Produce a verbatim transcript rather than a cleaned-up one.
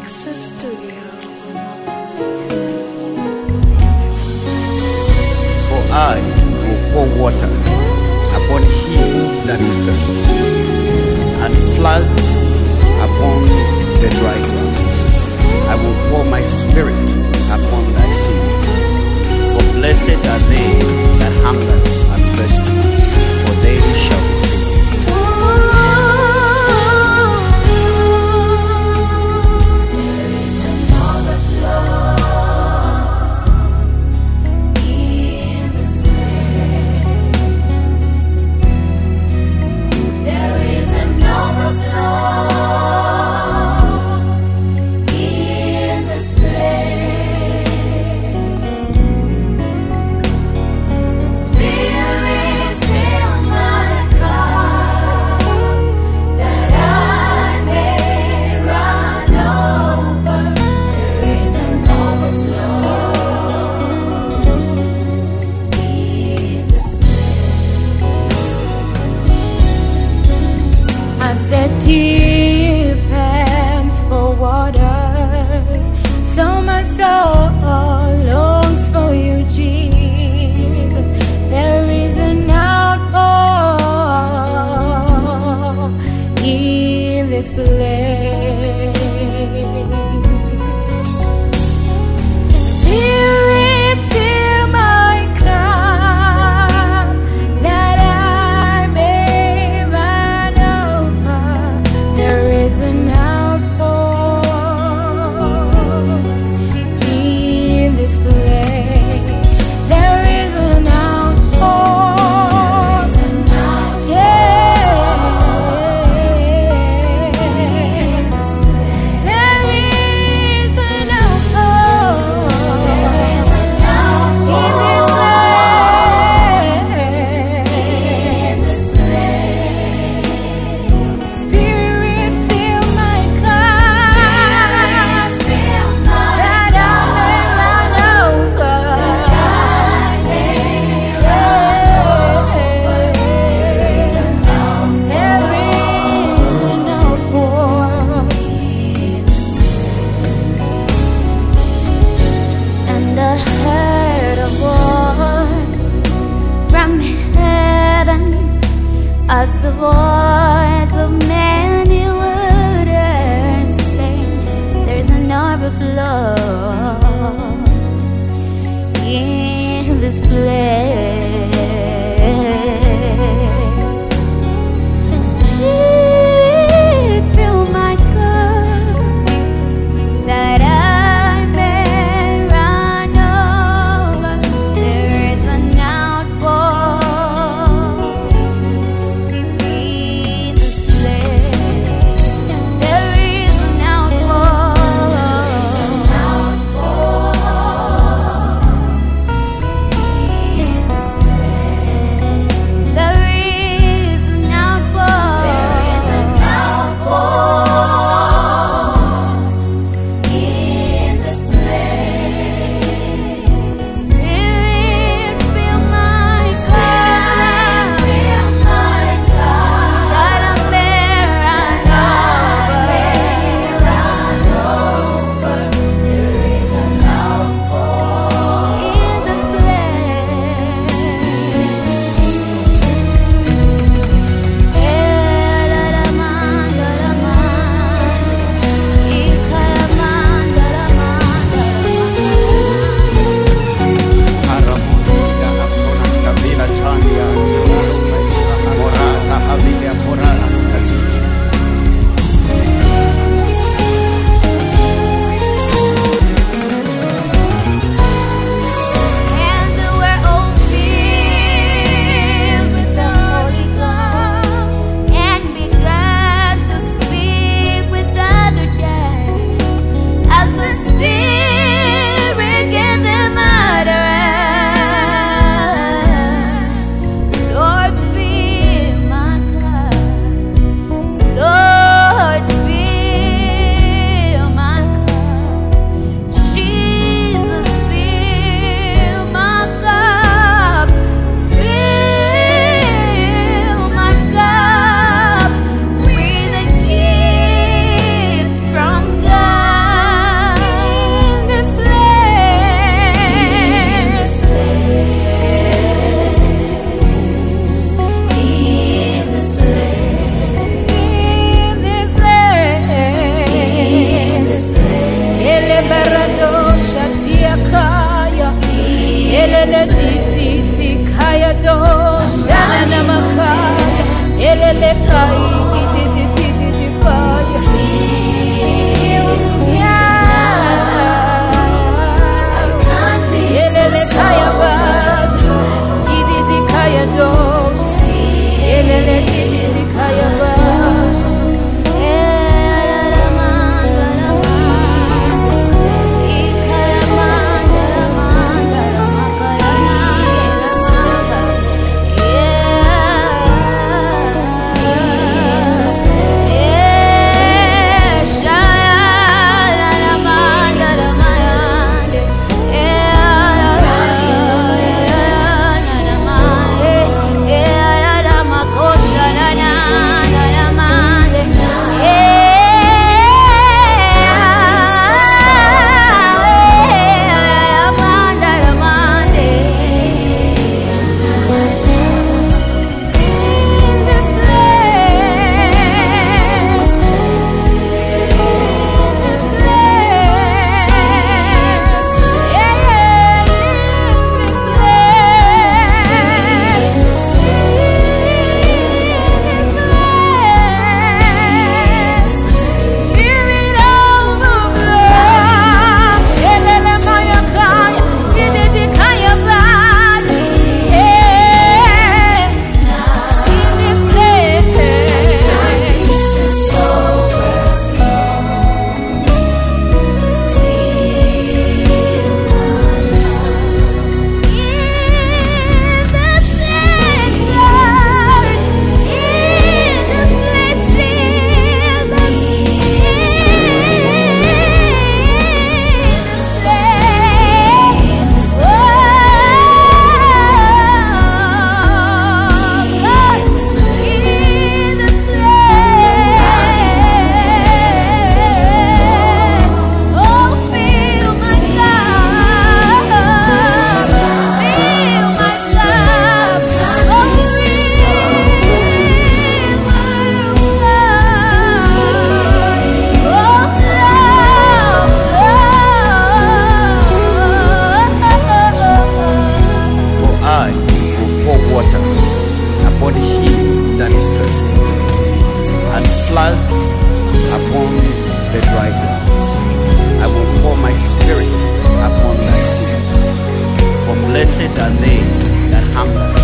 Texas studio. For I will pour water upon him that is thirsty, and floods upon the dry grounds. I will pour my spirit upon thy seed. For blessed are they that hunger and thirst, for they shall be filled. As the deep pants for waters, so my soul longs for you, Jesus. There is an outpour in this place. Spirit, fill my cup that I may run over. There is an outpour in this place. There is an outpour. Yes. There is an outpour. floods upon the dry grounds. I will pour my spirit upon thy seed. For blessed are they that hunger